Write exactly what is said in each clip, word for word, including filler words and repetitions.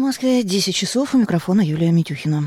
Москве десять часов, у микрофона Юлия Митюхина.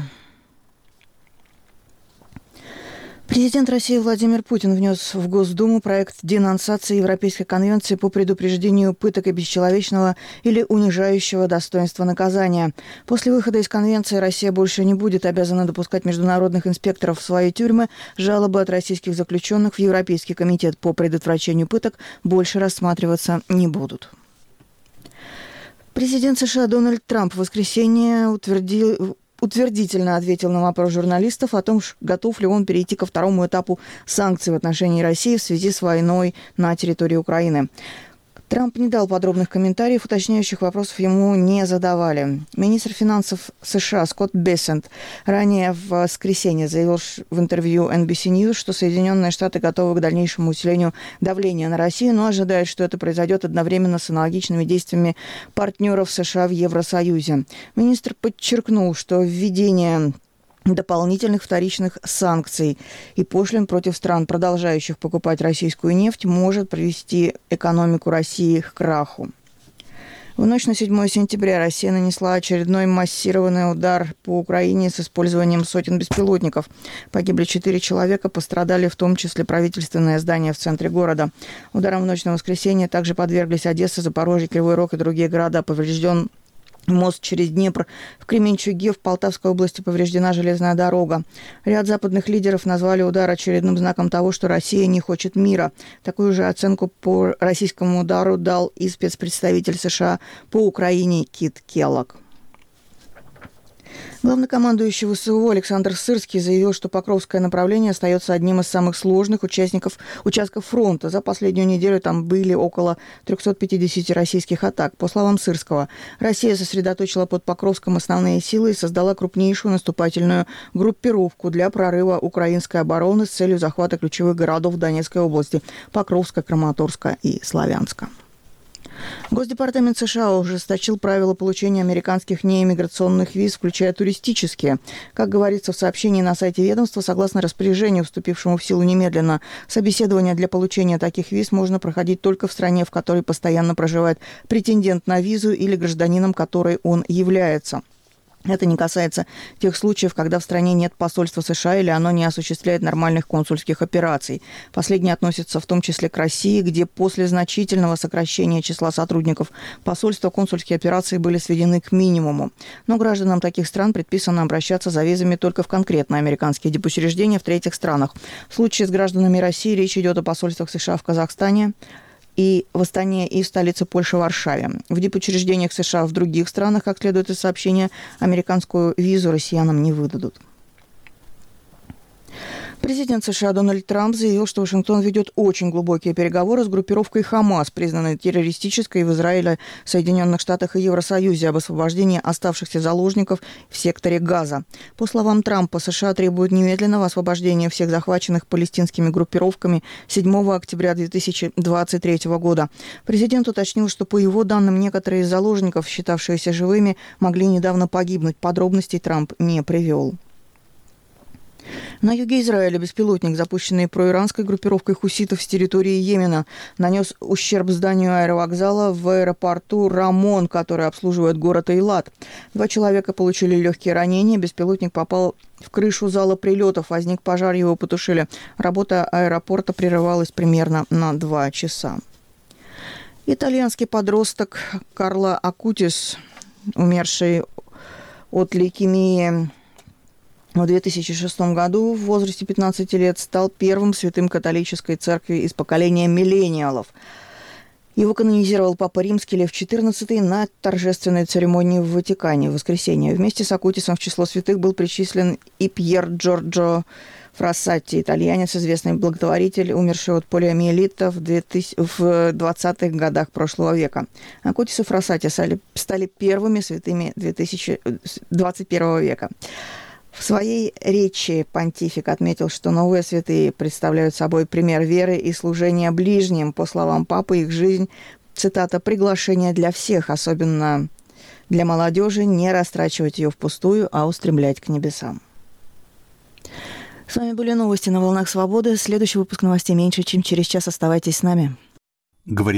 Президент России Владимир Путин внес в Госдуму проект денонсации Европейской конвенции по предупреждению пыток и бесчеловечного или унижающего достоинства наказания. После выхода из конвенции Россия больше не будет обязана допускать международных инспекторов в свои тюрьмы. Жалобы от российских заключенных в Европейский комитет по предотвращению пыток больше рассматриваться не будут. Президент США Дональд Трамп в воскресенье утвердил... утвердительно ответил на вопрос журналистов о том, готов ли он перейти ко второму этапу санкций в отношении России в связи с войной на территории Украины. Трамп не дал подробных комментариев, уточняющих вопросов ему не задавали. Министр финансов США Скотт Бессент ранее в воскресенье заявил в интервью эн би си News, что Соединенные Штаты готовы к дальнейшему усилению давления на Россию, но ожидает, что это произойдет одновременно с аналогичными действиями партнеров США в Евросоюзе. Министр подчеркнул, что введение дополнительных вторичных санкций и пошлин против стран, продолжающих покупать российскую нефть, может привести экономику России к краху. В ночь на седьмое сентября Россия нанесла очередной массированный удар по Украине с использованием сотен беспилотников. Погибли четыре человека, пострадали в том числе правительственное здание в центре города. Ударом в ночь на воскресенье также подверглись Одесса, Запорожье, Кривой Рог и другие города. Поврежден мост через Днепр. В Кременчуге в Полтавской области повреждена железная дорога. Ряд западных лидеров назвали удар очередным знаком того, что Россия не хочет мира. Такую же оценку по российскому удару дал и спецпредставитель США по Украине Кит Келлог. Главнокомандующий ВСУ Александр Сырский заявил, что Покровское направление остается одним из самых сложных участников, участков фронта. За последнюю неделю там были около триста пятьдесят российских атак. По словам Сырского, Россия сосредоточила под Покровском основные силы и создала крупнейшую наступательную группировку для прорыва украинской обороны с целью захвата ключевых городов Донецкой области – Покровска, Краматорска и Славянска. Госдепартамент США ужесточил правила получения американских неиммиграционных виз, включая туристические. Как говорится в сообщении на сайте ведомства, согласно распоряжению, вступившему в силу немедленно, собеседование для получения таких виз можно проходить только в стране, в которой постоянно проживает претендент на визу или гражданином которой он является. Это не касается тех случаев, когда в стране нет посольства США или оно не осуществляет нормальных консульских операций. Последние относятся в том числе к России, где после значительного сокращения числа сотрудников посольства консульские операции были сведены к минимуму. Но гражданам таких стран предписано обращаться за визами только в конкретные американские дипучреждения в третьих странах. В случае с гражданами России речь идет о посольствах США в Казахстане, и в Астане, и в столице Польши Варшаве. В дипучреждениях США в других странах, как следует из сообщения, американскую визу россиянам не выдадут. Президент США Дональд Трамп заявил, что Вашингтон ведет очень глубокие переговоры с группировкой Хамас, признанной террористической в Израиле, Соединенных Штатах и Евросоюзе, об освобождении оставшихся заложников в секторе Газа. По словам Трампа, США требуют немедленного освобождения всех захваченных палестинскими группировками седьмого октября две тысячи двадцать третьего года. Президент уточнил, что, по его данным, некоторые из заложников, считавшиеся живыми, могли недавно погибнуть. Подробностей Трамп не привел. На юге Израиля беспилотник, запущенный проиранской группировкой хуситов с территории Йемена, нанес ущерб зданию аэровокзала в аэропорту Рамон, который обслуживает город Эйлат. Два человека получили легкие ранения. Беспилотник попал в крышу зала прилетов. Возник пожар, его потушили. Работа аэропорта прерывалась примерно на два часа. Итальянский подросток Карло Акутис, умерший от лейкемии в две тысячи шестом году в возрасте пятнадцати лет, стал первым святым католической церкви из поколения миллениалов. Его канонизировал Папа Римский Лев четырнадцатый на торжественной церемонии в Ватикане в воскресенье. Вместе с Акутисом в число святых был причислен и Пьер Джорджо Фрассати, итальянец, известный благотворитель, умерший от полиомиелита в двадцатых годах прошлого века. Акутис и Фрассати стали первыми святыми двадцать первого века. В своей речи понтифик отметил, что новые святые представляют собой пример веры и служения ближним. По словам папы, их жизнь, цитата, «приглашение для всех, особенно для молодежи, не растрачивать ее впустую, а устремлять к небесам». С вами были новости на «Волнах Свободы». Следующий выпуск новостей меньше, чем через час. Оставайтесь с нами. Говорит